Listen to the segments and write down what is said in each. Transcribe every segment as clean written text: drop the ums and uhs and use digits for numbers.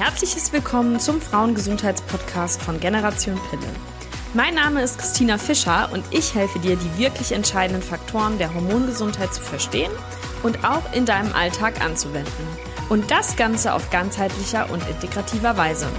herzliches Willkommen zum Frauengesundheitspodcast von Generation Pille. Mein Name ist Christina Fischer und ich helfe dir, die wirklich entscheidenden Faktoren der Hormongesundheit zu verstehen und auch in deinem Alltag anzuwenden. Und das Ganze auf ganzheitlicher und integrativer Weise.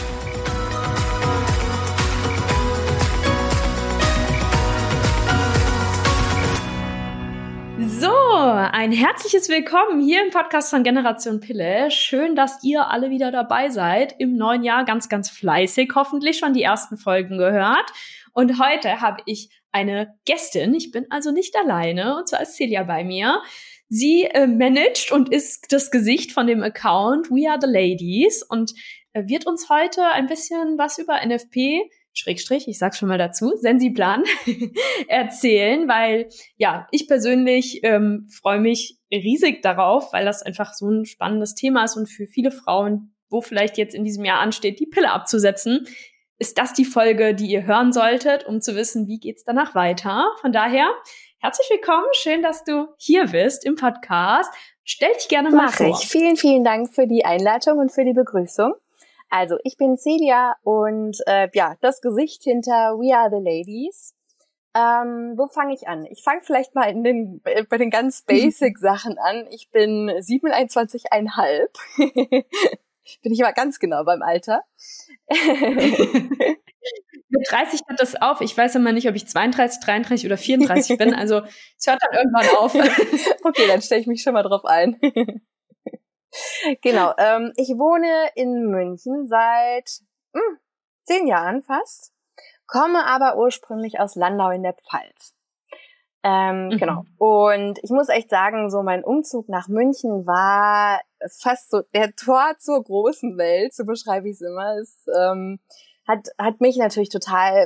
So, ein herzliches Willkommen hier im Podcast von Generation Pille. Schön, dass ihr alle wieder dabei seid. Im neuen Jahr ganz, ganz fleißig. Hoffentlich schon die ersten Folgen gehört. Und heute habe ich eine Gästin. Ich bin also nicht alleine. Und zwar ist Celia bei mir. Sie managt und ist das Gesicht von dem Account We Are the Ladies und wird uns heute ein bisschen was über NFP ich sag's schon mal dazu, Sensiplan erzählen, weil ja, ich persönlich freue mich riesig darauf, weil das einfach so ein spannendes Thema ist und für viele Frauen, wo vielleicht jetzt in diesem Jahr ansteht, die Pille abzusetzen, ist das die Folge, die ihr hören solltet, um zu wissen, wie geht's danach weiter. Von daher, herzlich willkommen, schön, dass du hier bist im Podcast. Stell dich gerne mal vor. Mach ich. Vielen, vielen Dank für die Einleitung und für die Begrüßung. Also, ich bin Celia und das Gesicht hinter We Are the Ladies. Wo fange ich an? Ich fange vielleicht mal bei den ganz basic Sachen an. Ich bin 27,5. Bin ich aber ganz genau beim Alter. Mit 30 hört das auf. Ich weiß immer nicht, ob ich 32, 33 oder 34 bin. Also, es hört dann irgendwann auf. Okay, dann stelle ich mich schon mal drauf ein. Genau, ich wohne in München seit 10 Jahren fast, komme aber ursprünglich aus Landau in der Pfalz. Genau, und ich muss echt sagen, so mein Umzug nach München war fast so der Tor zur großen Welt, so beschreibe ich es immer. Es hat mich natürlich total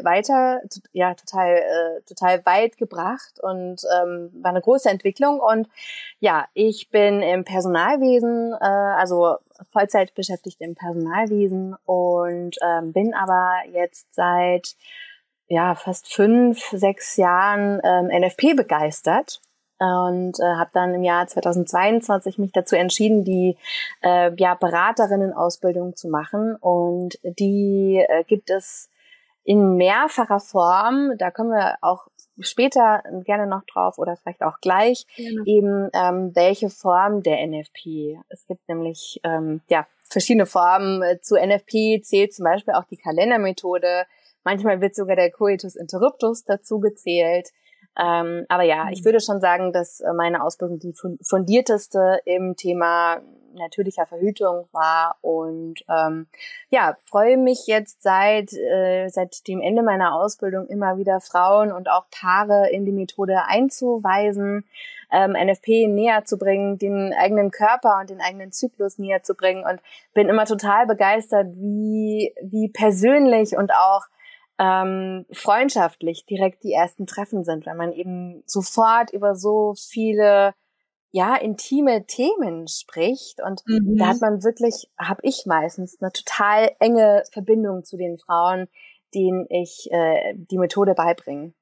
weit gebracht und war eine große Entwicklung. Und ja, ich bin im Personalwesen, also Vollzeit beschäftigt im Personalwesen und bin aber jetzt seit fast 5-6 Jahren NFP begeistert. Und habe dann im Jahr 2022 mich dazu entschieden, die Beraterinnen-Ausbildung zu machen. Und die gibt es in mehrfacher Form. Da kommen wir auch später gerne noch drauf oder vielleicht auch gleich, eben welche Form der NFP. Es gibt nämlich verschiedene Formen. Zu NFP zählt zum Beispiel auch die Kalendermethode. Manchmal wird sogar der Coitus interruptus dazu gezählt. Aber ja, ich würde schon sagen, dass meine Ausbildung die fundierteste im Thema natürlicher Verhütung war und freue mich jetzt seit dem Ende meiner Ausbildung immer wieder Frauen und auch Paare in die Methode einzuweisen, NFP näher zu bringen, den eigenen Körper und den eigenen Zyklus näher zu bringen und bin immer total begeistert, wie persönlich und auch freundschaftlich direkt die ersten Treffen sind, weil man eben sofort über so viele intime Themen spricht und da hat man wirklich, habe ich meistens eine total enge Verbindung zu den Frauen, denen ich die Methode beibringe.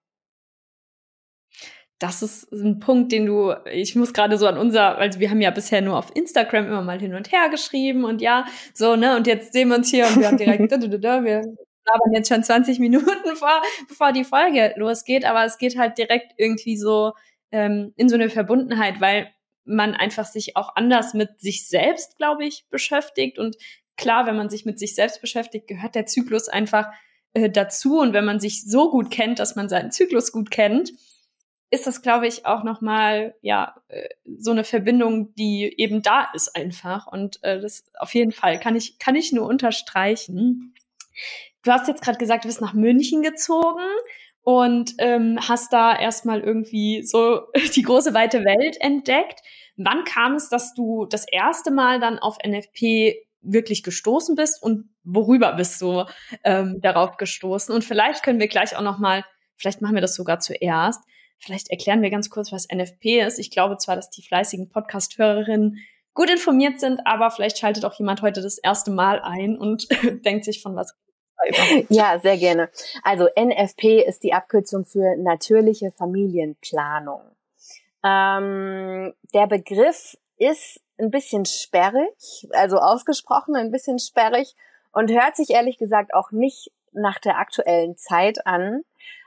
Das ist ein Punkt, ich muss gerade so also wir haben ja bisher nur auf Instagram immer mal hin und her geschrieben und und jetzt sehen wir uns hier und wir haben direkt, wir labern jetzt schon 20 Minuten bevor die Folge losgeht, aber es geht halt direkt irgendwie so in so eine Verbundenheit, weil man einfach sich auch anders mit sich selbst, glaube ich, beschäftigt und klar, wenn man sich mit sich selbst beschäftigt, gehört der Zyklus einfach dazu und wenn man sich so gut kennt, dass man seinen Zyklus gut kennt, ist das, glaube ich, auch nochmal, so eine Verbindung, die eben da ist einfach und das auf jeden Fall kann ich nur unterstreichen. Du hast jetzt gerade gesagt, du bist nach München gezogen und hast da erstmal irgendwie so die große weite Welt entdeckt. Wann kam es, dass du das erste Mal dann auf NFP wirklich gestoßen bist und worüber bist du darauf gestoßen? Und vielleicht können wir gleich auch nochmal, vielleicht machen wir das sogar zuerst, vielleicht erklären wir ganz kurz, was NFP ist. Ich glaube zwar, dass die fleißigen Podcast-Hörerinnen gut informiert sind, aber vielleicht schaltet auch jemand heute das erste Mal ein und denkt sich von was. Ja, sehr gerne. Also NFP ist die Abkürzung für natürliche Familienplanung. Der Begriff ist ein bisschen sperrig, also ausgesprochen ein bisschen sperrig und hört sich ehrlich gesagt auch nicht nach der aktuellen Zeit an.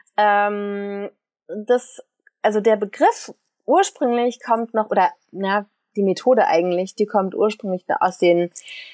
Also der Begriff ursprünglich kommt noch, oder die Methode eigentlich, die kommt ursprünglich aus den,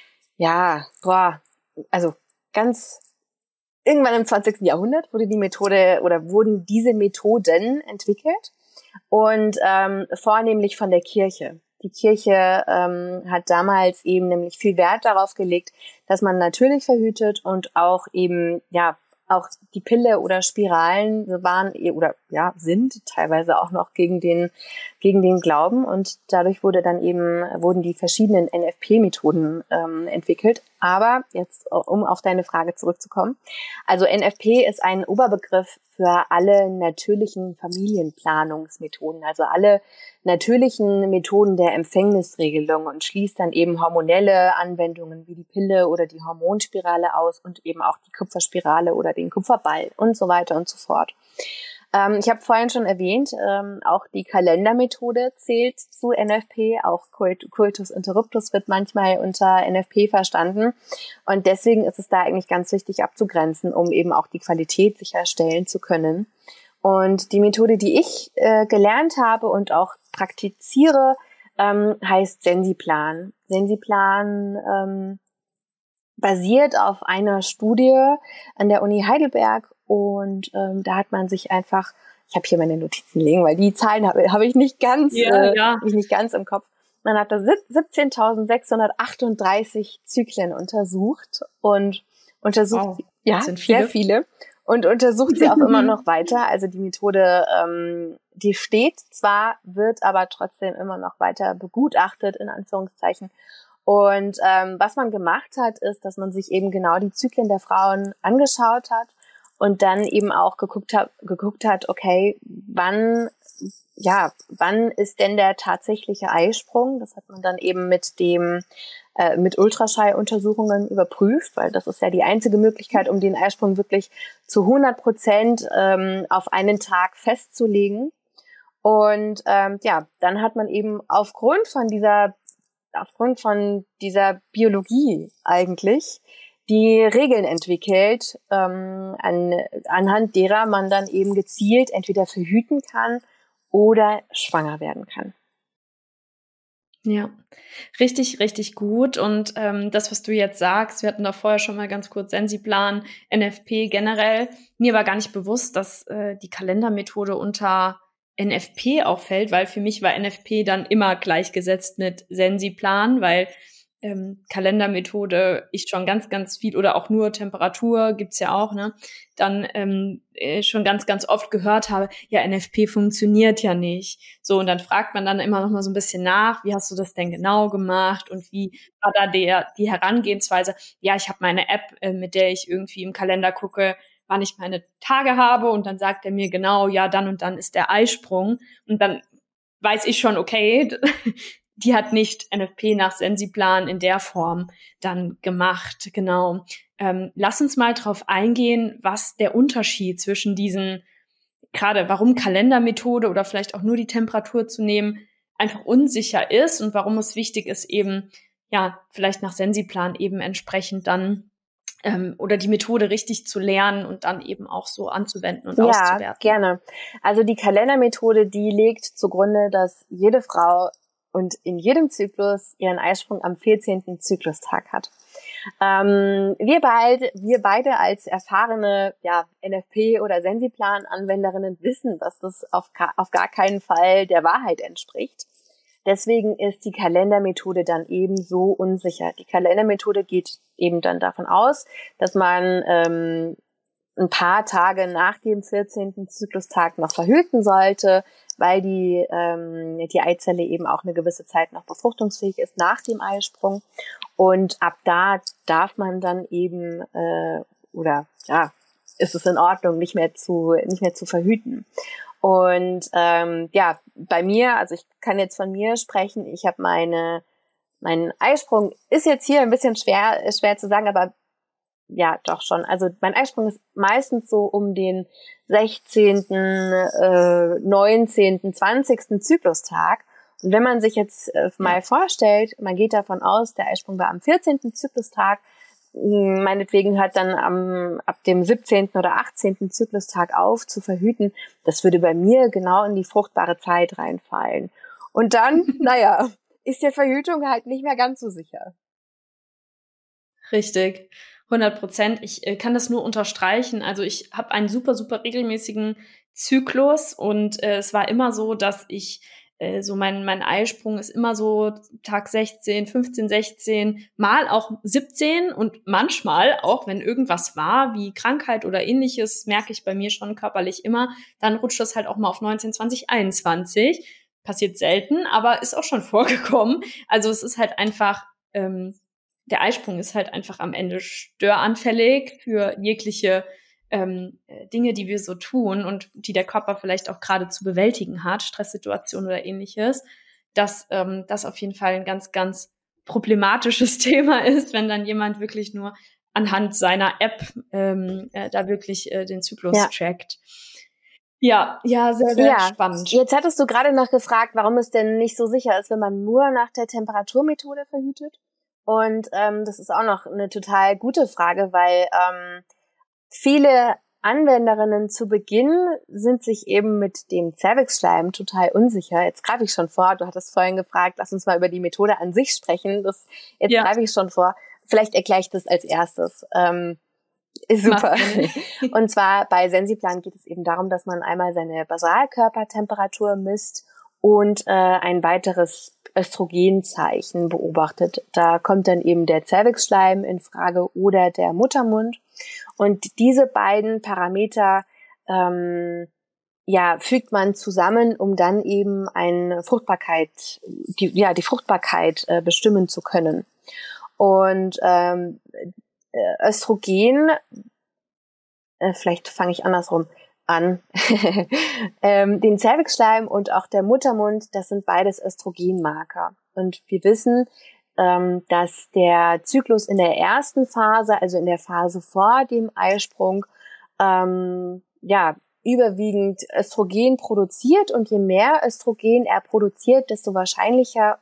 also ganz irgendwann im 20. Jahrhundert wurden diese Methoden entwickelt und vornehmlich von der Kirche. Die Kirche hat damals eben nämlich viel Wert darauf gelegt, dass man natürlich verhütet und auch eben, auch die Pille oder Spiralen sind teilweise auch noch gegen den Glauben, und dadurch wurden die verschiedenen NFP-Methoden entwickelt. Aber jetzt, um auf deine Frage zurückzukommen, also NFP ist ein Oberbegriff für alle natürlichen Familienplanungsmethoden, also alle natürlichen Methoden der Empfängnisregelung, und schließt dann eben hormonelle Anwendungen wie die Pille oder die Hormonspirale aus und eben auch die Kupferspirale oder den Kupferball und so weiter und so fort. Ich habe vorhin schon erwähnt, auch die Kalendermethode zählt zu NFP, auch Coitus Interruptus wird manchmal unter NFP verstanden, und deswegen ist es da eigentlich ganz wichtig abzugrenzen, um eben auch die Qualität sicherstellen zu können. Und die Methode, die ich gelernt habe und auch praktiziere, heißt Sensiplan. Sensiplan basiert auf einer Studie an der Uni Heidelberg, und da hat man sich einfach, ich habe hier meine Notizen liegen, weil die Zahlen habe ich nicht ganz, hab ich nicht ganz im Kopf. Man hat da 17.638 Zyklen untersucht und untersucht, sind viele. Sehr viele, und untersucht sie auch immer noch weiter. Also die Methode, die steht zwar, wird aber trotzdem immer noch weiter begutachtet, in Anführungszeichen. Und was man gemacht hat, ist, dass man sich eben genau die Zyklen der Frauen angeschaut hat und dann eben auch geguckt hat, okay, wann ist denn der tatsächliche Eisprung? Das hat man dann eben mit Ultraschalluntersuchungen überprüft, weil das ist ja die einzige Möglichkeit, um den Eisprung wirklich zu 100% auf einen Tag festzulegen. Und dann hat man eben aufgrund von dieser Biologie eigentlich die Regeln entwickelt, anhand derer man dann eben gezielt entweder verhüten kann oder schwanger werden kann. Ja, richtig, richtig gut. Und das, was du jetzt sagst, wir hatten da vorher schon mal ganz kurz Sensiplan, NFP generell. Mir war gar nicht bewusst, dass die Kalendermethode unter NFP auch fällt, weil für mich war NFP dann immer gleichgesetzt mit Sensiplan, weil Kalendermethode ich schon ganz, ganz viel, oder auch nur Temperatur gibt's ja auch, ne, dann schon ganz, ganz oft gehört habe, ja, NFP funktioniert ja nicht. So, und dann fragt man dann immer noch mal so ein bisschen nach, wie hast du das denn genau gemacht und wie war da die Herangehensweise? Ja, ich habe meine App, mit der ich irgendwie im Kalender gucke, wann ich meine Tage habe, und dann sagt er mir genau, ja, dann und dann ist der Eisprung, und dann weiß ich schon, okay, die hat nicht NFP nach Sensiplan in der Form dann gemacht, genau. Lass uns mal drauf eingehen, was der Unterschied zwischen diesen, gerade warum Kalendermethode oder vielleicht auch nur die Temperatur zu nehmen, einfach unsicher ist, und warum es wichtig ist, eben, vielleicht nach Sensiplan eben entsprechend dann oder die Methode richtig zu lernen und dann eben auch so anzuwenden und auszuwerten. Ja, gerne. Also die Kalendermethode, die legt zugrunde, dass jede Frau und in jedem Zyklus ihren Eisprung am 14. Zyklustag hat. Wir beide als erfahrene NFP- oder Sensiplan-Anwenderinnen wissen, dass das auf gar keinen Fall der Wahrheit entspricht. Deswegen ist die Kalendermethode dann eben so unsicher. Die Kalendermethode geht eben dann davon aus, dass man ein paar Tage nach dem 14. Zyklustag noch verhüten sollte, weil die Eizelle eben auch eine gewisse Zeit noch befruchtungsfähig ist nach dem Eisprung. Und ab da darf man dann eben ist es in Ordnung, nicht mehr zu verhüten. Und bei mir, also ich kann jetzt von mir sprechen, ich habe mein Eisprung ist jetzt hier ein bisschen schwer zu sagen, aber ja, doch schon. Also mein Eisprung ist meistens so um den 16., 19., 20. Zyklustag. Und wenn man sich jetzt mal vorstellt, man geht davon aus, der Eisprung war am 14. Zyklustag, meinetwegen hört dann ab dem 17. oder 18. Zyklustag auf zu verhüten, das würde bei mir genau in die fruchtbare Zeit reinfallen. Und dann, ist der Verhütung halt nicht mehr ganz so sicher. Richtig, 100%. Ich kann das nur unterstreichen. Also ich habe einen super, super regelmäßigen Zyklus und es war immer so, dass ich so mein Eisprung ist immer so Tag 16, 15, 16, mal auch 17 und manchmal auch, wenn irgendwas war, wie Krankheit oder ähnliches, merke ich bei mir schon körperlich immer, dann rutscht das halt auch mal auf 19, 20, 21. Passiert selten, aber ist auch schon vorgekommen. Also es ist halt einfach, der Eisprung ist halt einfach am Ende störanfällig für jegliche Dinge, die wir so tun und die der Körper vielleicht auch gerade zu bewältigen hat, Stresssituationen oder ähnliches, dass das auf jeden Fall ein ganz, ganz problematisches Thema ist, wenn dann jemand wirklich nur anhand seiner App da wirklich den Zyklus trackt. Ja, sehr, sehr spannend. Jetzt hattest du gerade noch gefragt, warum es denn nicht so sicher ist, wenn man nur nach der Temperaturmethode verhütet. Und das ist auch noch eine total gute Frage, weil viele Anwenderinnen zu Beginn sind sich eben mit dem Cervixschleim total unsicher. Jetzt greife ich schon vor, du hattest vorhin gefragt, lass uns mal über die Methode an sich sprechen. Jetzt greife ich schon vor. Vielleicht erkläre ich das als erstes. Ist super. Und zwar bei Sensiplan geht es eben darum, dass man einmal seine Basalkörpertemperatur misst und ein weiteres Östrogenzeichen beobachtet. Da kommt dann eben der Cervixschleim in Frage oder der Muttermund. Und diese beiden Parameter fügt man zusammen, um dann eben die Fruchtbarkeit bestimmen zu können. Und Östrogen, vielleicht fange ich andersrum an, den Cervixschleim und auch der Muttermund, das sind beides Östrogenmarker. Und wir wissen, dass der Zyklus in der ersten Phase, also in der Phase vor dem Eisprung, überwiegend Östrogen produziert, und je mehr Östrogen er produziert, desto wahrscheinlicher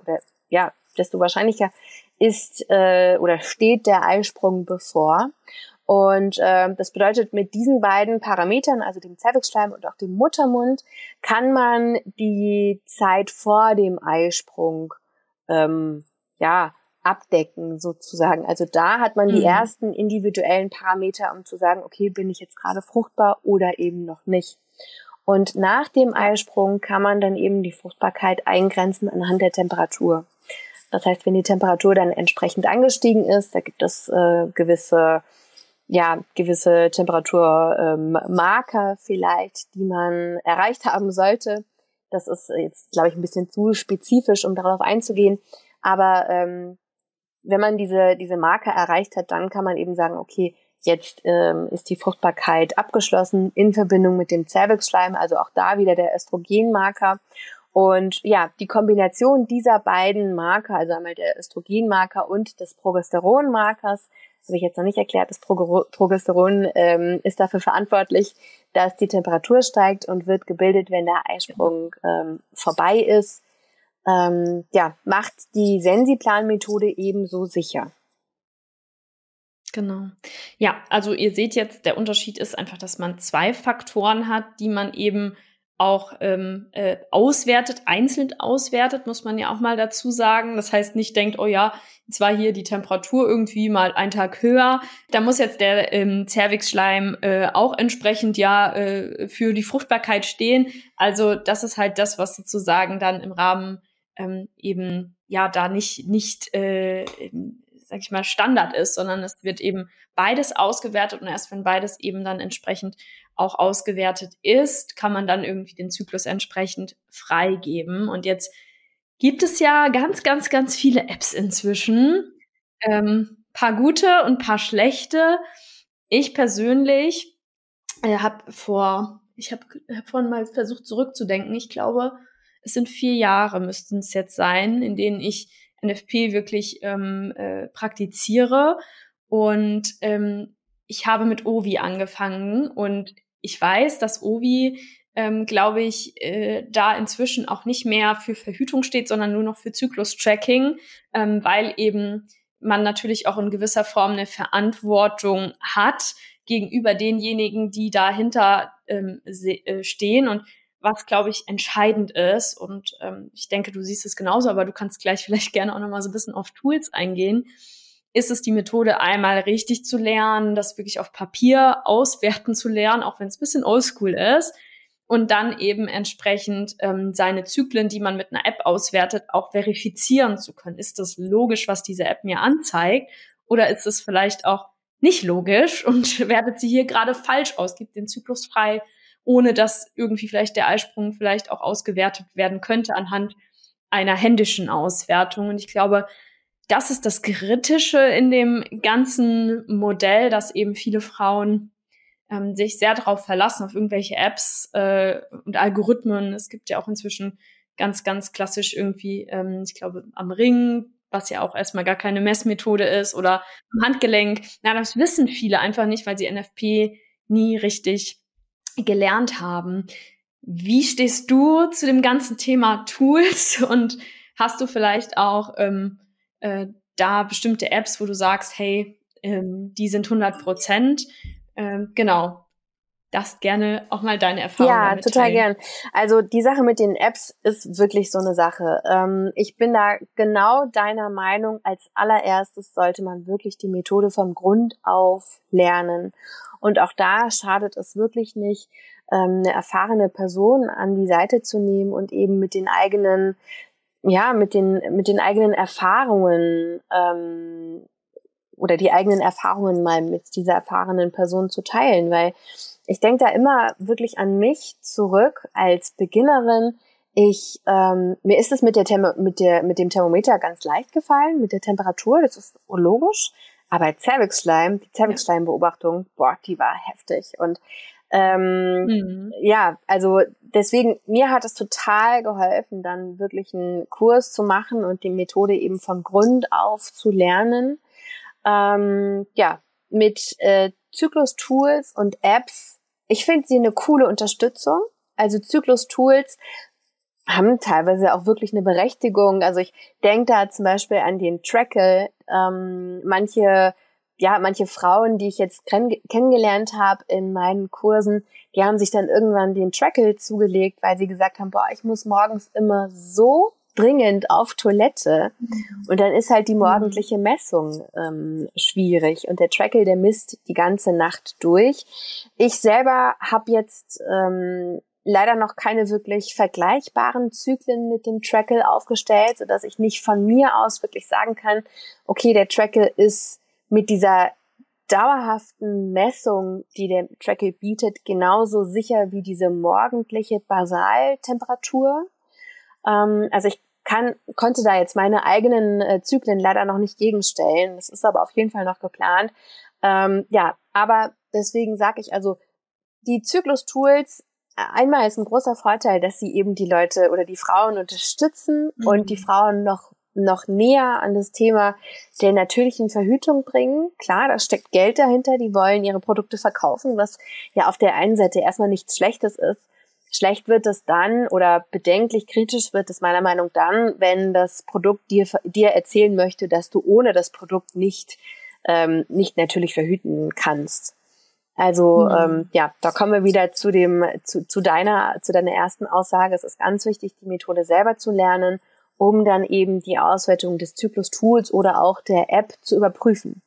ist oder steht der Eisprung bevor. Und das bedeutet, mit diesen beiden Parametern, also dem Cervixschleim und auch dem Muttermund, kann man die Zeit vor dem Eisprung abdecken sozusagen. Also da hat man die ersten individuellen Parameter, um zu sagen, okay, bin ich jetzt gerade fruchtbar oder eben noch nicht. Und nach dem Eisprung kann man dann eben die Fruchtbarkeit eingrenzen anhand der Temperatur. Das heißt, wenn die Temperatur dann entsprechend angestiegen ist, da gibt es gewisse Temperaturmarker vielleicht, die man erreicht haben sollte. Das ist jetzt, glaube ich, ein bisschen zu spezifisch, um darauf einzugehen. Aber wenn man diese Marker erreicht hat, dann kann man eben sagen, okay, jetzt ist die Fruchtbarkeit abgeschlossen in Verbindung mit dem Cervixschleim, also auch da wieder der Östrogenmarker. Und ja, die Kombination dieser beiden Marker, also einmal der Östrogenmarker und des Progesteronmarkers, das habe ich jetzt noch nicht erklärt, das Progesteron ist dafür verantwortlich, dass die Temperatur steigt und wird gebildet, wenn der Eisprung vorbei ist. Macht die Sensiplan-Methode ebenso sicher. Genau. Ja, also ihr seht jetzt, der Unterschied ist einfach, dass man 2 Faktoren hat, die man eben auch auswertet, einzeln auswertet, muss man ja auch mal dazu sagen. Das heißt, nicht denkt, oh ja, jetzt war hier die Temperatur irgendwie mal einen Tag höher. Da muss jetzt der Cervixschleim auch entsprechend für die Fruchtbarkeit stehen. Also das ist halt das, was sozusagen dann im Rahmen eben da nicht sag ich mal, Standard ist, sondern es wird eben beides ausgewertet, und erst wenn beides eben dann entsprechend auch ausgewertet ist, kann man dann irgendwie den Zyklus entsprechend freigeben. Und jetzt gibt es ja ganz, ganz, ganz viele Apps inzwischen. Paar gute und paar schlechte. Ich persönlich habe vorhin mal versucht zurückzudenken. Ich glaube, es sind 4 Jahre müssten es jetzt sein, in denen ich NFP wirklich praktiziere. Und ich habe mit Ovi angefangen, und ich weiß, dass Ovi glaube ich, da inzwischen auch nicht mehr für Verhütung steht, sondern nur noch für Zyklus-Tracking, weil eben man natürlich auch in gewisser Form eine Verantwortung hat gegenüber denjenigen, die dahinter stehen und was, glaube ich, entscheidend ist. Und ich denke, du siehst es genauso, aber du kannst gleich vielleicht gerne auch nochmal so ein bisschen auf Tools eingehen. Ist es die Methode, einmal richtig zu lernen, das wirklich auf Papier auswerten zu lernen, auch wenn es ein bisschen oldschool ist, und dann eben entsprechend seine Zyklen, die man mit einer App auswertet, auch verifizieren zu können. Ist das logisch, was diese App mir anzeigt? Oder ist es vielleicht auch nicht logisch und wertet sie hier gerade falsch aus, gibt den Zyklus frei, ohne dass irgendwie vielleicht der Eisprung vielleicht auch ausgewertet werden könnte anhand einer händischen Auswertung. Und ich glaube, das ist das Kritische in dem ganzen Modell, dass eben viele Frauen sich sehr darauf verlassen, auf irgendwelche Apps und Algorithmen. Es gibt ja auch inzwischen ganz, ganz klassisch irgendwie, ich glaube, am Ring, was ja auch erstmal gar keine Messmethode ist, oder am Handgelenk. Na, das wissen viele einfach nicht, weil sie NFP nie richtig gelernt haben. Wie stehst du zu dem ganzen Thema Tools und hast du vielleicht auch da bestimmte Apps, wo du sagst, hey, die sind 100%? Genau, darfst gerne auch mal deine Erfahrungen Ja, damit total teilen. gern. Also die Sache mit den Apps ist wirklich so eine Sache. Ich bin da genau deiner Meinung. Als allererstes sollte man wirklich die Methode von Grund auf lernen. Und auch da schadet es wirklich nicht, eine erfahrene Person an die Seite zu nehmen und eben mit den eigenen, ja, mit den eigenen Erfahrungen oder die eigenen Erfahrungen mal mit dieser erfahrenen Person zu teilen, weil ich denke da immer wirklich an mich zurück als Beginnerin. Mir ist es mit dem Thermometer ganz leicht gefallen, mit der Temperatur, das ist logisch. Aber die Zervixschleimbeobachtung, die war heftig. Und ja, also deswegen, mir hat es total geholfen, dann wirklich einen Kurs zu machen und die Methode eben von Grund auf zu lernen. Ja, mit Zyklus-Tools und Apps. Ich finde sie eine coole Unterstützung. Also Zyklus-Tools haben teilweise auch wirklich eine Berechtigung. Also ich denke da zum Beispiel an den Trackle. Manche Frauen, die ich jetzt kennengelernt habe in meinen Kursen, die haben sich dann irgendwann den Trackle zugelegt, weil sie gesagt haben, ich muss morgens immer so dringend auf Toilette. Und dann ist halt die morgendliche Messung schwierig. Und der Trackle, der misst die ganze Nacht durch. Ich selber habe jetzt leider noch keine wirklich vergleichbaren Zyklen mit dem Trackle aufgestellt, sodass ich nicht von mir aus wirklich sagen kann, okay, der Trackle ist mit dieser dauerhaften Messung, die der Trackle bietet, genauso sicher wie diese morgendliche Basaltemperatur. Also ich konnte da jetzt meine eigenen Zyklen leider noch nicht gegenstellen. Das ist aber auf jeden Fall noch geplant. Ja, aber deswegen sage ich also, die Zyklus-Tools, einmal ist ein großer Vorteil, dass sie eben die Leute oder die Frauen unterstützen und die Frauen noch näher an das Thema der natürlichen Verhütung bringen. Klar, da steckt Geld dahinter, die wollen ihre Produkte verkaufen, was ja auf der einen Seite erstmal nichts Schlechtes ist. Schlecht wird es dann oder bedenklich kritisch wird es meiner Meinung nach dann, wenn das Produkt dir erzählen möchte, dass du ohne das Produkt nicht natürlich verhüten kannst. Also ja, da kommen wir wieder zu deiner ersten Aussage. Es ist ganz wichtig, die Methode selber zu lernen, um dann eben die Auswertung des Zyklus-Tools oder auch der App zu überprüfen.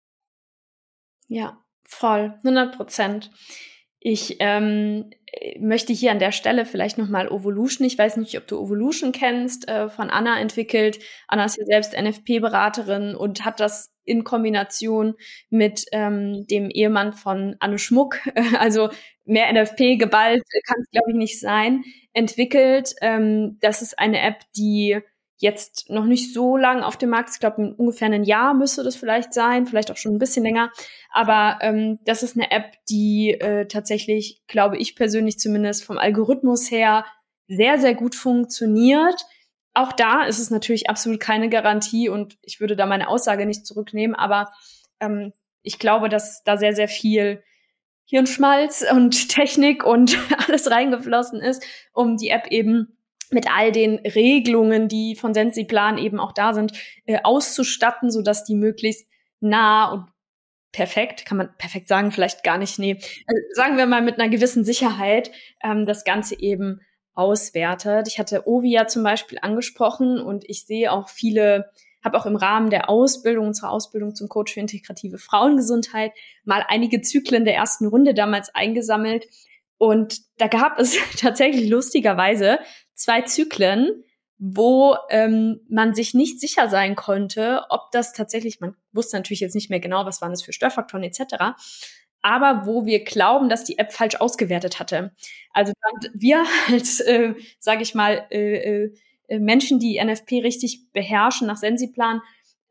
Ja, voll, 100%. Ich möchte hier an der Stelle vielleicht nochmal Ovolution, ich weiß nicht, ob du Ovolution kennst, von Anna entwickelt. Anna ist ja selbst NFP-Beraterin und hat das in Kombination mit dem Ehemann von Anne Schmuck, also mehr NFP geballt kann es, glaube ich, nicht sein, entwickelt. Das ist eine App, die jetzt noch nicht so lang auf dem Markt ist. Ich glaube, ungefähr ein Jahr müsste das vielleicht sein, vielleicht auch schon ein bisschen länger. Aber das ist eine App, die tatsächlich, glaube ich persönlich zumindest vom Algorithmus her sehr, sehr gut funktioniert. Auch da ist es natürlich absolut keine Garantie und ich würde da meine Aussage nicht zurücknehmen, aber ich glaube, dass da sehr, sehr viel Hirnschmalz und Technik und alles reingeflossen ist, um die App eben mit all den Regelungen, die von Sensiplan eben auch da sind, auszustatten, sodass die möglichst nah und perfekt, kann man perfekt sagen, vielleicht gar nicht, nee, also sagen wir mal mit einer gewissen Sicherheit das Ganze eben auswertet. Ich hatte Ovi ja zum Beispiel angesprochen und ich sehe auch habe auch im Rahmen der Ausbildung, unserer Ausbildung zum Coach für integrative Frauengesundheit, mal einige Zyklen der ersten Runde damals eingesammelt. Und da gab es tatsächlich lustigerweise 2 Zyklen, wo man sich nicht sicher sein konnte, ob das tatsächlich, man wusste natürlich jetzt nicht mehr genau, was waren das für Störfaktoren etc., aber wo wir glauben, dass die App falsch ausgewertet hatte. Also wir als, sage ich mal, Menschen, die NFP richtig beherrschen nach Sensiplan,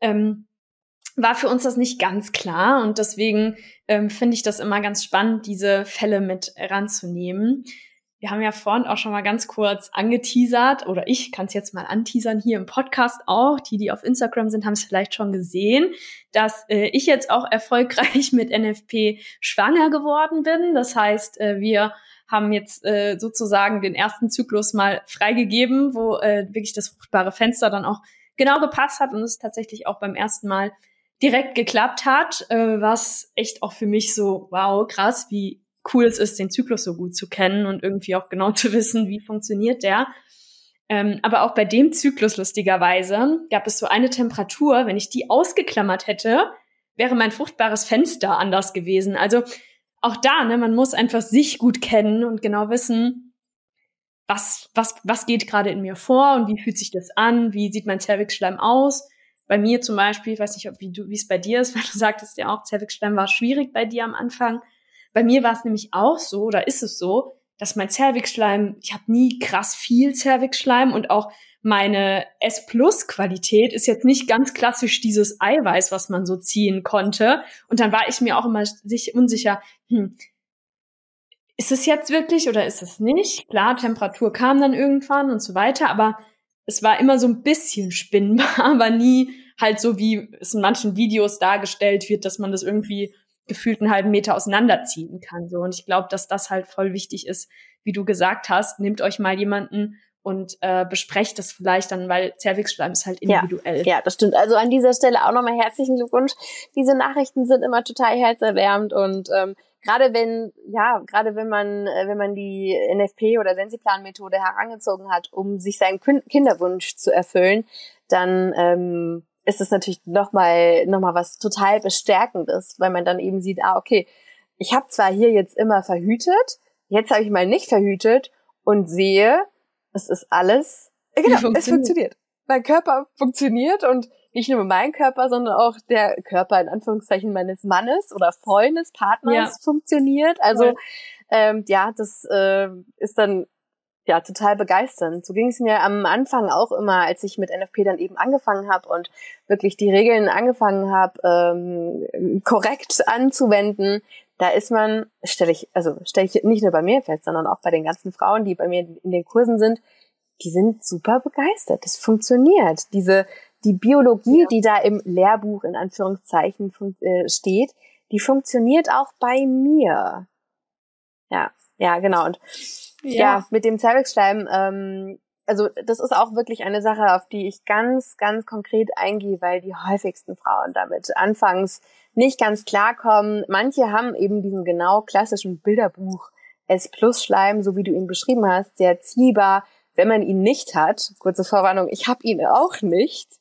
war für uns das nicht ganz klar. Und deswegen finde ich das immer ganz spannend, diese Fälle mit ranzunehmen. Wir haben ja vorhin auch schon mal ganz kurz angeteasert, oder ich kann es jetzt mal anteasern hier im Podcast auch. Die auf Instagram sind, haben es vielleicht schon gesehen, dass ich jetzt auch erfolgreich mit NFP schwanger geworden bin. Das heißt, wir haben jetzt sozusagen den ersten Zyklus mal freigegeben, wo wirklich das fruchtbare Fenster dann auch genau gepasst hat und es tatsächlich auch beim ersten Mal direkt geklappt hat, was echt auch für mich so, wow, krass, wie cool es ist, den Zyklus so gut zu kennen und irgendwie auch genau zu wissen, wie funktioniert der. Aber auch bei dem Zyklus, lustigerweise, gab es so eine Temperatur, wenn ich die ausgeklammert hätte, wäre mein fruchtbares Fenster anders gewesen. Also auch da, ne, man muss einfach sich gut kennen und genau wissen, was geht gerade in mir vor und wie fühlt sich das an, wie sieht mein Zervixschleim aus. Bei mir zum Beispiel, ich weiß nicht, wie es bei dir ist, weil du sagtest ja auch, Zervixschleim war schwierig bei dir am Anfang. Bei mir war es nämlich auch so, oder ist es so, dass mein Zervixschleim, ich habe nie krass viel Zervixschleim und auch meine S-Plus-Qualität ist jetzt nicht ganz klassisch dieses Eiweiß, was man so ziehen konnte. Und dann war ich mir auch immer unsicher, ist es jetzt wirklich oder ist es nicht? Klar, Temperatur kam dann irgendwann und so weiter, aber es war immer so ein bisschen spinnbar, aber nie halt so, wie es in manchen Videos dargestellt wird, dass man das irgendwie gefühlt einen halben Meter auseinanderziehen kann. So. Und ich glaube, dass das halt voll wichtig ist, wie du gesagt hast, nehmt euch mal jemanden und besprecht das vielleicht dann, weil Zervixschleim ist halt individuell. Ja, das stimmt. Also an dieser Stelle auch nochmal herzlichen Glückwunsch. Diese Nachrichten sind immer total herzerwärmend und gerade wenn man die NFP oder Sensiplan-Methode herangezogen hat, um sich seinen Kinderwunsch zu erfüllen, dann ist es natürlich noch mal was total Bestärkendes, weil man dann eben sieht, okay, ich habe zwar hier jetzt immer verhütet, jetzt habe ich mal nicht verhütet und sehe, es ist alles, genau, es funktioniert. Mein Körper funktioniert und nicht nur mein Körper, sondern auch der Körper in Anführungszeichen meines Mannes oder Freundes, Partners funktioniert. Also das ist dann ja total begeisternd. So ging es mir am Anfang auch immer, als ich mit NFP dann eben angefangen habe und wirklich die Regeln angefangen habe, korrekt anzuwenden. Da ist man, stelle ich nicht nur bei mir fest, sondern auch bei den ganzen Frauen, die bei mir in den Kursen sind, die sind super begeistert. Das funktioniert. Die Biologie, die da im Lehrbuch in Anführungszeichen steht, die funktioniert auch bei mir. Ja, genau. Und ja mit dem Zervixschleim, also das ist auch wirklich eine Sache, auf die ich ganz, ganz konkret eingehe, weil die häufigsten Frauen damit anfangs nicht ganz klarkommen. Manche haben eben diesen genau klassischen Bilderbuch S-Plus-Schleim, so wie du ihn beschrieben hast, sehr ziehbar. Wenn man ihn nicht hat, kurze Vorwarnung, ich habe ihn auch nicht,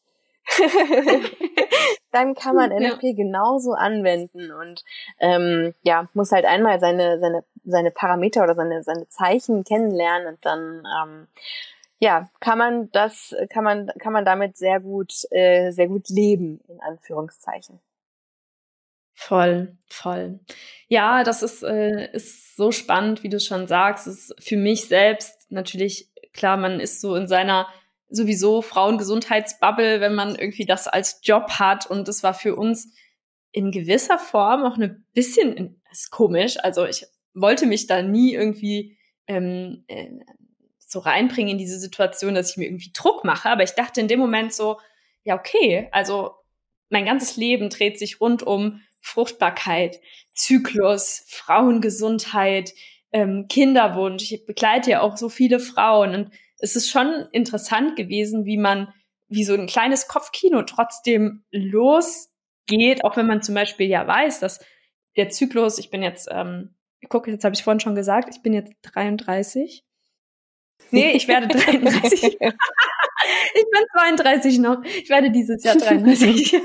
dann kann man NFP genauso anwenden und muss halt einmal seine Parameter oder seine Zeichen kennenlernen und dann kann man damit sehr gut leben, in Anführungszeichen. Voll. Ja, das ist so spannend, wie du schon sagst. Es ist für mich selbst natürlich klar, man ist so in seiner sowieso Frauengesundheitsbubble, wenn man irgendwie das als Job hat. Und das war für uns in gewisser Form auch ein bisschen, ist komisch. Also ich wollte mich da nie irgendwie so reinbringen in diese Situation, dass ich mir irgendwie Druck mache. Aber ich dachte in dem Moment so, ja okay, also mein ganzes Leben dreht sich rund um Fruchtbarkeit, Zyklus, Frauengesundheit, Kinderwunsch. Ich begleite ja auch so viele Frauen und es ist schon interessant gewesen, wie so ein kleines Kopfkino trotzdem losgeht, auch wenn man zum Beispiel ja weiß, dass der Zyklus, ich bin jetzt, jetzt habe ich vorhin schon gesagt, ich bin jetzt 33. Nee, ich werde 33. Ich bin 32 noch. Ich werde dieses Jahr 33.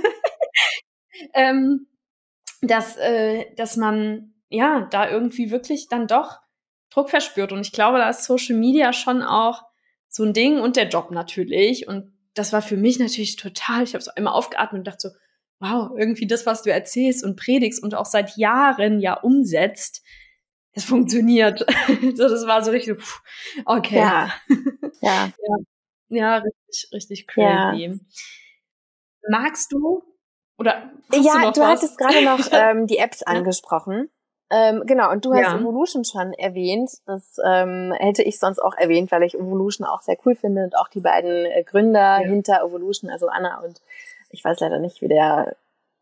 Dass man ja da irgendwie wirklich dann doch Druck verspürt. Und ich glaube, da ist Social Media schon auch so ein Ding und der Job natürlich. Und das war für mich natürlich total, ich habe so einmal aufgeatmet und dachte so, wow, irgendwie das, was du erzählst und predigst und auch seit Jahren ja umsetzt, das funktioniert. So, das war so richtig, okay. Ja. Ja, richtig, richtig crazy. Ja. Magst du oder hast ja, du noch du was? hattest gerade noch die Apps angesprochen. Genau, und du hast Evolution schon erwähnt. Das hätte ich sonst auch erwähnt, weil ich Evolution auch sehr cool finde und auch die beiden Gründer hinter Evolution, also Anna und ich weiß leider nicht, wie der...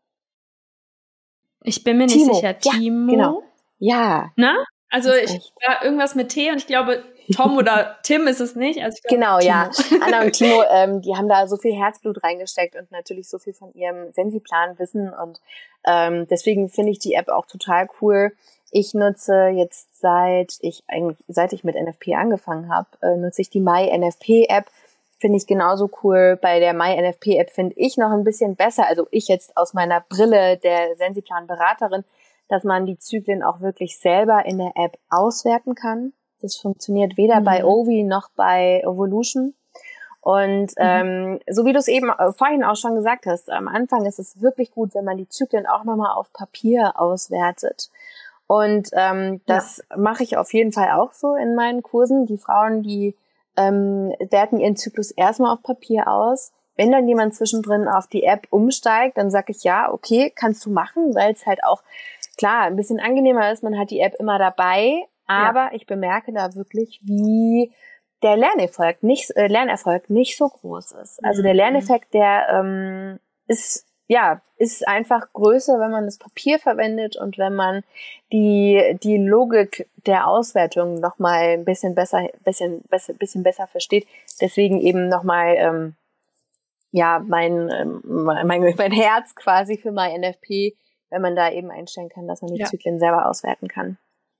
Ich bin mir nicht sicher. Timo? Ja, genau. Ja. Na? Also ich war irgendwas mit T und ich glaube, Tom oder Tim ist es nicht. Also ich glaube, genau, Timo. Ja. Anna und Timo, die haben da so viel Herzblut reingesteckt und natürlich so viel von ihrem Sensiplan wissen und deswegen finde ich die App auch total cool. Ich nutze jetzt seit ich mit NFP angefangen habe, nutze ich die MyNFP-App. Finde ich genauso cool. Bei der MyNFP-App finde ich noch ein bisschen besser, also ich jetzt aus meiner Brille der Sensiplan-Beraterin, dass man die Zyklen auch wirklich selber in der App auswerten kann. Das funktioniert weder bei Ovi noch bei Evolution. Und so wie du es eben vorhin auch schon gesagt hast, am Anfang ist es wirklich gut, wenn man die Zyklen auch nochmal auf Papier auswertet. Und das mache ich auf jeden Fall auch so in meinen Kursen. Die Frauen, die werten ihren Zyklus erstmal auf Papier aus. Wenn dann jemand zwischendrin auf die App umsteigt, dann sage ich, ja, okay, kannst du machen, weil es halt auch, klar, ein bisschen angenehmer ist, man hat die App immer dabei, aber ich bemerke da wirklich, wie der Lernerfolg nicht so groß ist. Also der Lerneffekt, der ist einfach größer, wenn man das Papier verwendet und wenn man die Logik der Auswertung noch mal ein bisschen besser versteht. Deswegen eben noch mal mein Herz quasi für MyNFP, wenn man da eben einstellen kann, dass man die Zyklen selber auswerten kann.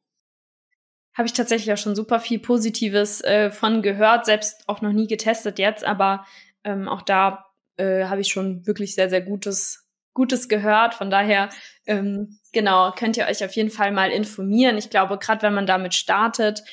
Habe ich tatsächlich auch schon super viel Positives von gehört, selbst auch noch nie getestet jetzt, aber auch da habe ich schon wirklich sehr, sehr Gutes gehört. Von daher, genau, könnt ihr euch auf jeden Fall mal informieren. Ich glaube, gerade wenn man damit startet,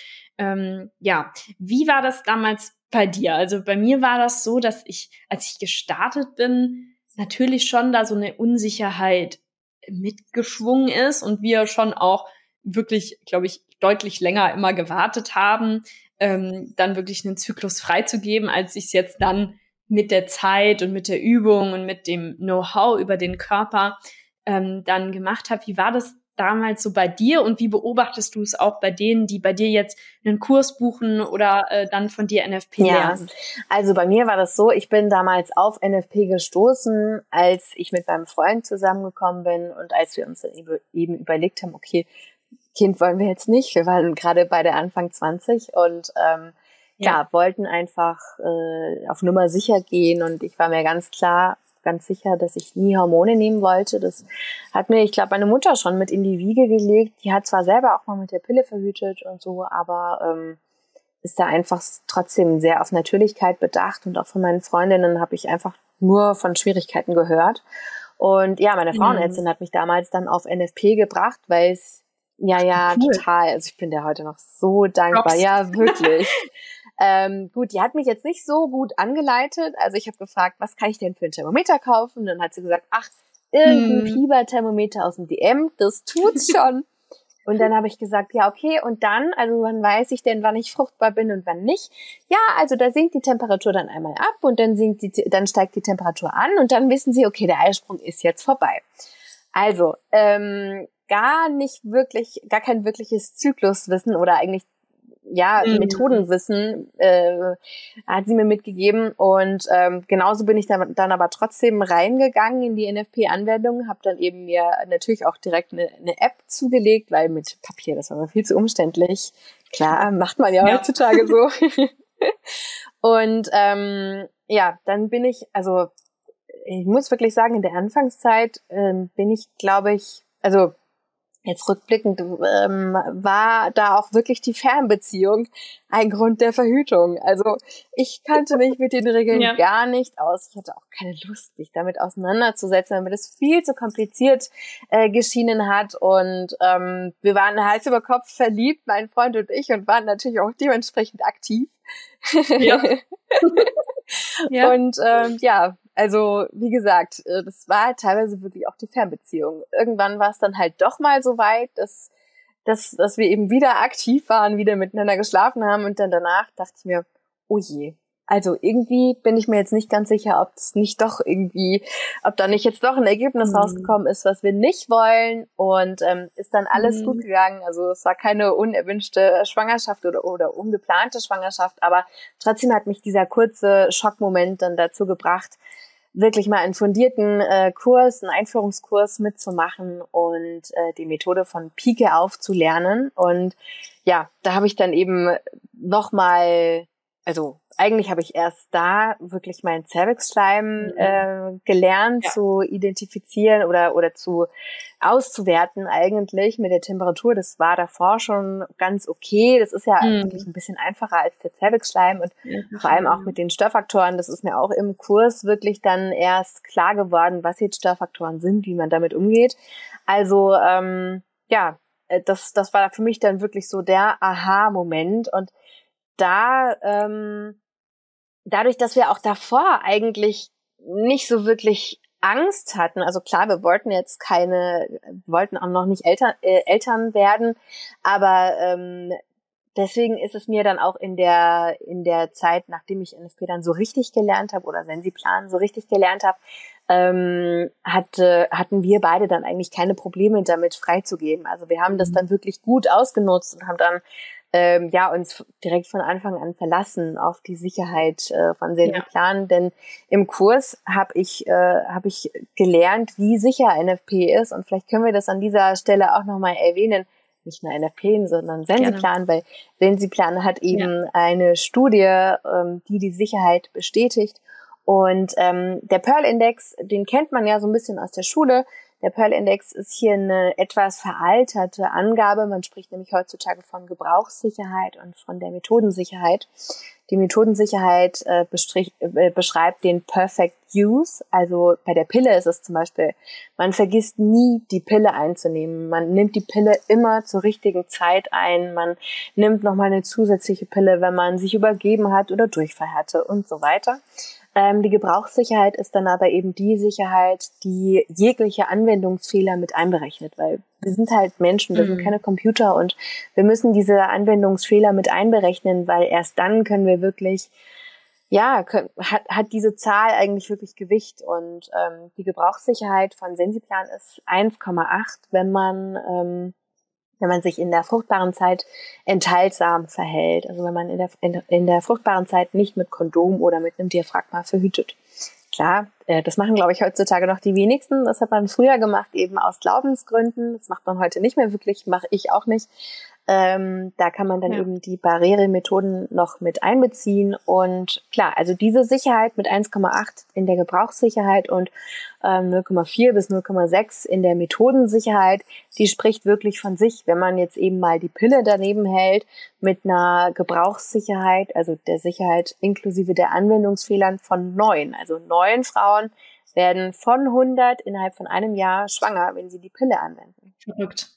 wie war das damals bei dir? Also bei mir war das so, dass als ich gestartet bin, natürlich schon da so eine Unsicherheit mitgeschwungen ist und wir schon auch wirklich, glaube ich, deutlich länger immer gewartet haben, dann wirklich einen Zyklus freizugeben, als ich es jetzt dann mit der Zeit und mit der Übung und mit dem Know-how über den Körper dann gemacht habe. Wie war das damals so bei dir und wie beobachtest du es auch bei denen, die bei dir jetzt einen Kurs buchen oder dann von dir NFP lernen? Ja, also bei mir war das so, ich bin damals auf NFP gestoßen, als ich mit meinem Freund zusammengekommen bin und als wir uns dann eben überlegt haben, okay, Kind wollen wir jetzt nicht, wir waren gerade beide Anfang 20 und wollten einfach auf Nummer sicher gehen und ich war mir ganz sicher, dass ich nie Hormone nehmen wollte. Das hat mir, ich glaube, meine Mutter schon mit in die Wiege gelegt. Die hat zwar selber auch mal mit der Pille verhütet und so, aber ist da einfach trotzdem sehr auf Natürlichkeit bedacht und auch von meinen Freundinnen habe ich einfach nur von Schwierigkeiten gehört. Und ja, meine Frauenärztin hat mich damals dann auf NFP gebracht, weil es cool. Total. Also ich bin der heute noch so dankbar. Props. Ja, wirklich. Gut, die hat mich jetzt nicht so gut angeleitet. Also ich habe gefragt, was kann ich denn für ein Thermometer kaufen? Dann hat sie gesagt, irgendein Fieberthermometer aus dem DM, das tut's schon. Und dann habe ich gesagt, ja, okay, und dann, also wann weiß ich denn, wann ich fruchtbar bin und wann nicht? Ja, also da sinkt die Temperatur dann einmal ab und dann steigt die Temperatur an und dann wissen sie, okay, der Eisprung ist jetzt vorbei. Also, gar kein wirkliches Zykluswissen oder eigentlich Methodenwissen hat sie mir mitgegeben und genauso bin ich dann aber trotzdem reingegangen in die NFP-Anwendung, habe dann eben mir natürlich auch direkt eine App zugelegt, weil mit Papier, das war mir viel zu umständlich. Klar, macht man ja heutzutage so. Und dann bin ich, also ich muss wirklich sagen, in der Anfangszeit bin ich, glaube ich, also jetzt rückblickend war da auch wirklich die Fernbeziehung ein Grund der Verhütung. Also ich kannte mich mit den Regeln gar nicht aus. Ich hatte auch keine Lust, mich damit auseinanderzusetzen, weil mir das viel zu kompliziert geschienen hat. Und wir waren Hals über Kopf verliebt, mein Freund und ich, und waren natürlich auch dementsprechend aktiv. Ja. Und also wie gesagt, das war teilweise wirklich auch die Fernbeziehung. Irgendwann war es dann halt doch mal so weit, dass wir eben wieder aktiv waren, wieder miteinander geschlafen haben, und dann danach dachte ich mir, oh je, also irgendwie bin ich mir jetzt nicht ganz sicher, ob da nicht jetzt doch ein Ergebnis rausgekommen ist, was wir nicht wollen, und ist dann alles gut gegangen. Also es war keine unerwünschte Schwangerschaft oder ungeplante Schwangerschaft, aber trotzdem hat mich dieser kurze Schockmoment dann dazu gebracht, wirklich mal einen fundierten Kurs, einen Einführungskurs mitzumachen und die Methode von Pike auf zu lernen. Und ja, da habe ich dann eben nochmal, also eigentlich habe ich erst da wirklich meinen Cervixschleim gelernt zu identifizieren oder zu auszuwerten eigentlich mit der Temperatur. Das war davor schon ganz okay. Das ist ja wirklich ein bisschen einfacher als der Cervixschleim, und vor allem auch mit den Störfaktoren. Das ist mir auch im Kurs wirklich dann erst klar geworden, was jetzt Störfaktoren sind, wie man damit umgeht. Also das war für mich dann wirklich so der Aha-Moment. Und da dadurch, dass wir auch davor eigentlich nicht so wirklich Angst hatten, also klar, wir wollten auch noch nicht Eltern werden, aber deswegen ist es mir dann auch in der Zeit, nachdem ich NFP dann so richtig gelernt habe oder Sensiplan so richtig gelernt habe, hatten wir beide dann eigentlich keine Probleme damit freizugeben. Also wir haben das dann wirklich gut ausgenutzt und haben dann uns direkt von Anfang an verlassen auf die Sicherheit von Sensiplan, denn im Kurs habe ich gelernt, wie sicher NFP ist, und vielleicht können wir das an dieser Stelle auch nochmal erwähnen, nicht nur NFP, sondern Sensiplan, weil Sensiplan hat eben eine Studie, die Sicherheit bestätigt, und der Pearl-Index, den kennt man ja so ein bisschen aus der Schule. Der Pearl-Index ist hier eine etwas veralterte Angabe. Man spricht nämlich heutzutage von Gebrauchssicherheit und von der Methodensicherheit. Die Methodensicherheit beschreibt den Perfect Use. Also bei der Pille ist es zum Beispiel, man vergisst nie, die Pille einzunehmen. Man nimmt die Pille immer zur richtigen Zeit ein. Man nimmt nochmal eine zusätzliche Pille, wenn man sich übergeben hat oder Durchfall hatte und so weiter. Die Gebrauchssicherheit ist dann aber eben die Sicherheit, die jegliche Anwendungsfehler mit einberechnet, weil wir sind halt Menschen, wir sind keine Computer, und wir müssen diese Anwendungsfehler mit einberechnen, weil erst dann können wir wirklich, hat diese Zahl eigentlich wirklich Gewicht, und die Gebrauchssicherheit von Sensiplan ist 1,8, wenn man sich in der fruchtbaren Zeit enthaltsam verhält. Also wenn man in der fruchtbaren Zeit nicht mit Kondom oder mit einem Diaphragma verhütet. Klar, das machen, glaube ich, heutzutage noch die wenigsten. Das hat man früher gemacht, eben aus Glaubensgründen. Das macht man heute nicht mehr wirklich, mache ich auch nicht. Da kann man dann eben die Barrieremethoden noch mit einbeziehen. Und klar, also diese Sicherheit mit 1,8 in der Gebrauchssicherheit und 0,4 bis 0,6 in der Methodensicherheit, die spricht wirklich von sich. Wenn man jetzt eben mal die Pille daneben hält mit einer Gebrauchssicherheit, also der Sicherheit inklusive der Anwendungsfehlern von 9. Also 9 Frauen werden von 100 innerhalb von einem Jahr schwanger, wenn sie die Pille anwenden. Verrückt.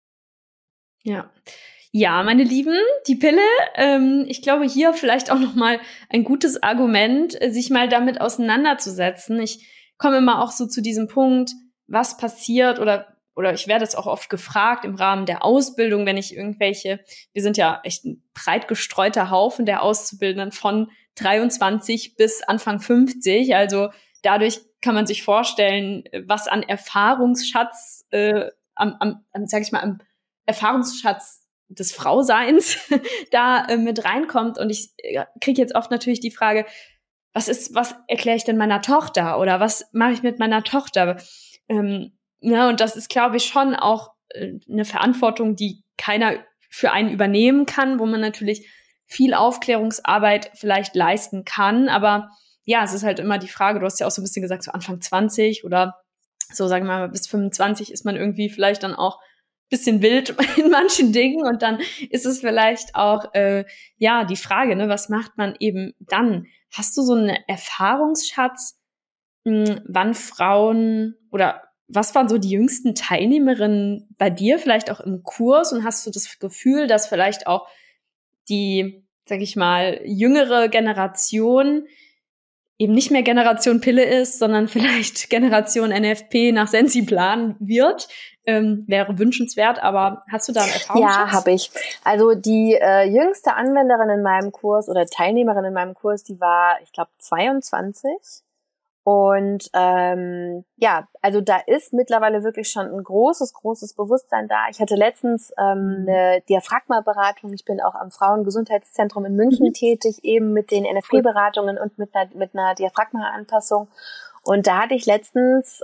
Ja, meine Lieben, die Pille, ich glaube, hier vielleicht auch nochmal ein gutes Argument, sich mal damit auseinanderzusetzen. Ich komme immer auch so zu diesem Punkt, was passiert, oder ich werde es auch oft gefragt im Rahmen der Ausbildung, wenn ich wir sind ja echt ein breit gestreuter Haufen der Auszubildenden von 23 bis Anfang 50, also dadurch kann man sich vorstellen, was an Erfahrungsschatz, am Erfahrungsschatz des Frauseins da mit reinkommt. Und ich kriege jetzt oft natürlich die Frage, was erkläre ich denn meiner Tochter oder was mache ich mit meiner Tochter? Ne, und das ist, glaube ich, schon auch eine Verantwortung, die keiner für einen übernehmen kann, wo man natürlich viel Aufklärungsarbeit vielleicht leisten kann. Aber ja, es ist halt immer die Frage, du hast ja auch so ein bisschen gesagt, so Anfang 20 oder so, sagen wir mal, bis 25 ist man irgendwie vielleicht dann auch ein bisschen wild in manchen Dingen. Und dann ist es vielleicht auch, die Frage, ne, was macht man eben dann? Hast du so einen Erfahrungsschatz, wann Frauen oder was waren so die jüngsten Teilnehmerinnen bei dir, vielleicht auch im Kurs? Und hast du das Gefühl, dass vielleicht auch die, sag ich mal, jüngere Generation eben nicht mehr Generation Pille ist, sondern vielleicht Generation NFP nach Sensiplan wird? Wäre wünschenswert, aber hast du da einen Erfahrungsschatz? Ja, habe ich. Also die jüngste Anwenderin in meinem Kurs oder Teilnehmerin in meinem Kurs, die war, ich glaube, 22. Und also da ist mittlerweile wirklich schon ein großes Bewusstsein da. Ich hatte letztens eine Diaphragma-Beratung. Ich bin auch am Frauengesundheitszentrum in München tätig, eben mit den NFP-Beratungen und mit einer Diaphragma-Anpassung. Und da hatte ich letztens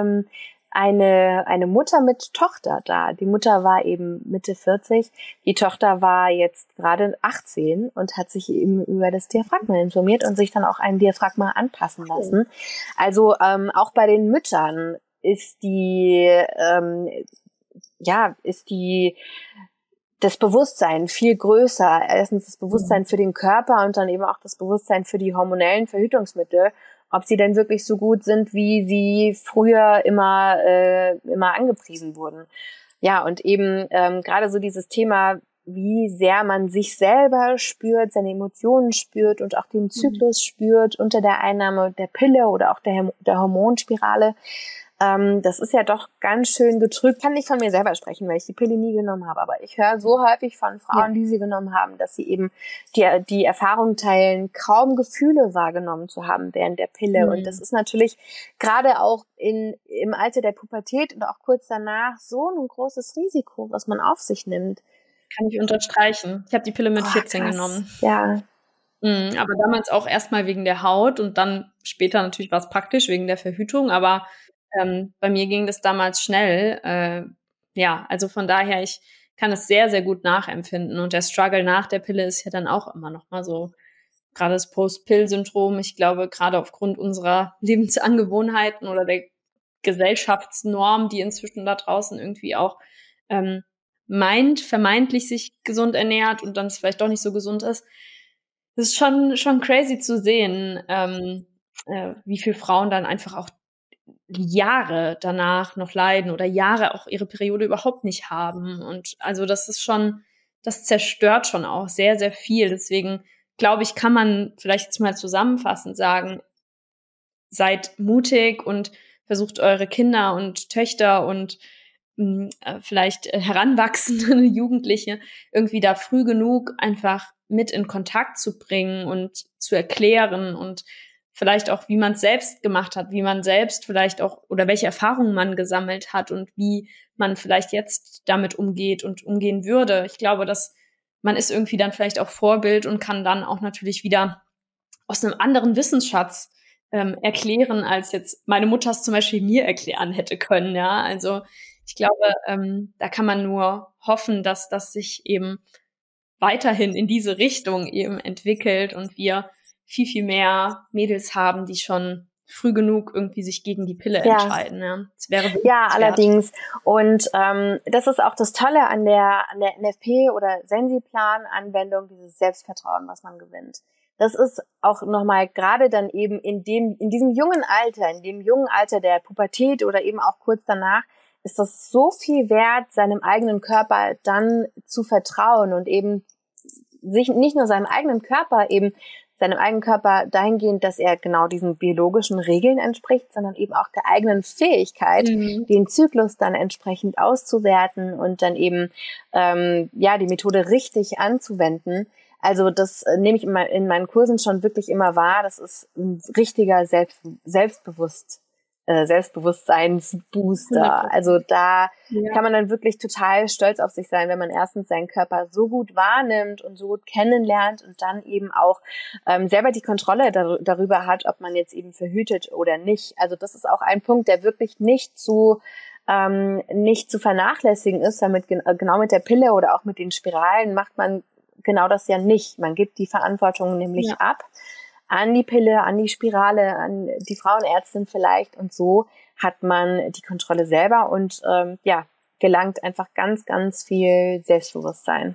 eine Mutter mit Tochter da. Die Mutter war eben Mitte 40. Die Tochter war jetzt gerade 18 und hat sich eben über das Diaphragma informiert und sich dann auch ein Diaphragma anpassen lassen. Also auch bei den Müttern ist das Bewusstsein viel größer. Erstens das Bewusstsein für den Körper und dann eben auch das Bewusstsein für die hormonellen Verhütungsmittel, ob sie denn wirklich so gut sind, wie sie früher immer angepriesen wurden. Ja, und eben gerade so dieses Thema, wie sehr man sich selber spürt, seine Emotionen spürt und auch den Zyklus spürt unter der Einnahme der Pille oder auch der Hormonspirale. Das ist ja doch ganz schön getrübt. Ich kann nicht von mir selber sprechen, weil ich die Pille nie genommen habe, aber ich höre so häufig von Frauen, die sie genommen haben, dass sie eben die Erfahrung teilen, kaum Gefühle wahrgenommen zu haben während der Pille. Und das ist natürlich gerade auch im Alter der Pubertät und auch kurz danach so ein großes Risiko, was man auf sich nimmt. Kann ich unterstreichen. Ich habe die Pille mit 14 genommen. Ja. Aber damals auch erstmal wegen der Haut und dann später natürlich war es praktisch wegen der Verhütung, aber bei mir ging das damals schnell. Also von daher, ich kann es sehr, sehr gut nachempfinden. Und der Struggle nach der Pille ist ja dann auch immer noch mal so, gerade das Post-Pill-Syndrom. Ich glaube, gerade aufgrund unserer Lebensangewohnheiten oder der Gesellschaftsnorm, die inzwischen da draußen irgendwie auch vermeintlich sich gesund ernährt und dann es vielleicht doch nicht so gesund ist. Das ist schon crazy zu sehen, wie viele Frauen dann einfach auch Jahre danach noch leiden oder Jahre auch ihre Periode überhaupt nicht haben. Und also das zerstört schon auch sehr, sehr viel. Deswegen glaube ich, kann man vielleicht jetzt mal zusammenfassend sagen, seid mutig und versucht eure Kinder und Töchter und vielleicht heranwachsende Jugendliche irgendwie da früh genug einfach mit in Kontakt zu bringen und zu erklären und vielleicht auch, wie man es selbst gemacht hat, wie man selbst vielleicht auch oder welche Erfahrungen man gesammelt hat und wie man vielleicht jetzt damit umgeht und umgehen würde. Ich glaube, dass man ist irgendwie dann vielleicht auch Vorbild und kann dann auch natürlich wieder aus einem anderen Wissensschatz erklären, als jetzt meine Mutter es zum Beispiel mir erklären hätte können. Ja, also ich glaube, da kann man nur hoffen, dass das sich eben weiterhin in diese Richtung eben entwickelt und wir viel, viel mehr Mädels haben, die schon früh genug irgendwie sich gegen die Pille entscheiden. Ja, das wäre allerdings. Und das ist auch das Tolle an der NFP oder Sensiplan-Anwendung, dieses Selbstvertrauen, was man gewinnt. Das ist auch nochmal gerade dann eben in diesem jungen Alter der Pubertät oder eben auch kurz danach, ist das so viel wert, seinem eigenen Körper dann zu vertrauen und eben sich nicht nur seinem eigenen Körper dahingehend, dass er genau diesen biologischen Regeln entspricht, sondern eben auch der eigenen Fähigkeit, den Zyklus dann entsprechend auszuwerten und dann eben die Methode richtig anzuwenden. Also das nehme ich in meinen Kursen schon wirklich immer wahr. Das ist ein richtiger Selbstbewusstsein Selbstbewusstseinsbooster. Also da kann man dann wirklich total stolz auf sich sein, wenn man erstens seinen Körper so gut wahrnimmt und so gut kennenlernt und dann eben auch selber die Kontrolle darüber hat, ob man jetzt eben verhütet oder nicht. Also das ist auch ein Punkt, der wirklich nicht zu vernachlässigen ist, damit genau mit der Pille oder auch mit den Spiralen macht man genau das ja nicht. Man gibt die Verantwortung nämlich ab an die Pille, an die Spirale, an die Frauenärztin vielleicht und so hat man die Kontrolle selber und gelangt einfach ganz, ganz viel Selbstbewusstsein.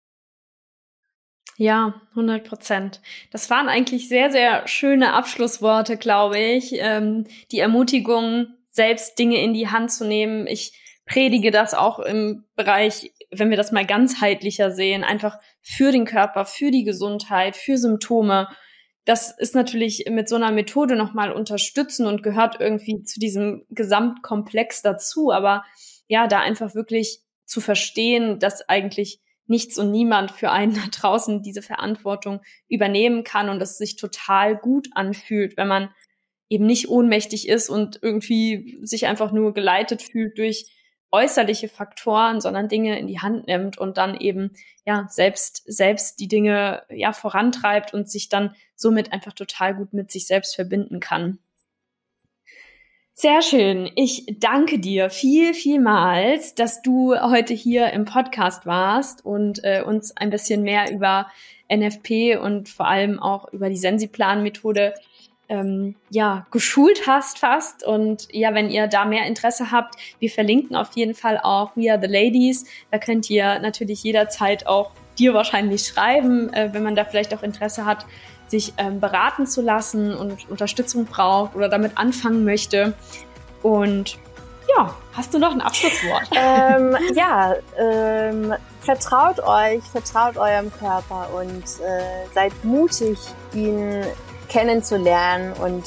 Ja, 100%. Das waren eigentlich sehr, sehr schöne Abschlussworte, glaube ich. Die Ermutigung, selbst Dinge in die Hand zu nehmen. Ich predige das auch im Bereich, wenn wir das mal ganzheitlicher sehen, einfach für den Körper, für die Gesundheit, für Symptome. Das ist natürlich mit so einer Methode nochmal unterstützen und gehört irgendwie zu diesem Gesamtkomplex dazu. Aber ja, da einfach wirklich zu verstehen, dass eigentlich nichts und niemand für einen da draußen diese Verantwortung übernehmen kann und es sich total gut anfühlt, wenn man eben nicht ohnmächtig ist und irgendwie sich einfach nur geleitet fühlt durch äußerliche Faktoren, sondern Dinge in die Hand nimmt und dann eben selbst die Dinge vorantreibt und sich dann somit einfach total gut mit sich selbst verbinden kann. Sehr schön. Ich danke dir vielmals, dass du heute hier im Podcast warst und uns ein bisschen mehr über NFP und vor allem auch über die Sensiplan-Methode geschult hast fast. Und ja, wenn ihr da mehr Interesse habt, wir verlinken auf jeden Fall auch We Are The Ladies. Da könnt ihr natürlich jederzeit auch dir wahrscheinlich schreiben, wenn man da vielleicht auch Interesse hat, sich beraten zu lassen und Unterstützung braucht oder damit anfangen möchte. Und ja, hast du noch ein Abschlusswort? Vertraut eurem Körper und seid mutig, ihn kennenzulernen und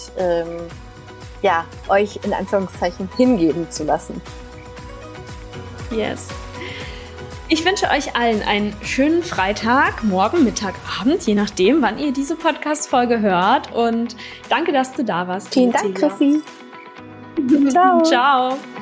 euch in Anführungszeichen hingeben zu lassen. Yes. Ich wünsche euch allen einen schönen Freitag, morgen, Mittag, Abend, je nachdem, wann ihr diese Podcast-Folge hört. Und danke, dass du da warst. Vielen Dank, Chrissy. Ciao. Ciao.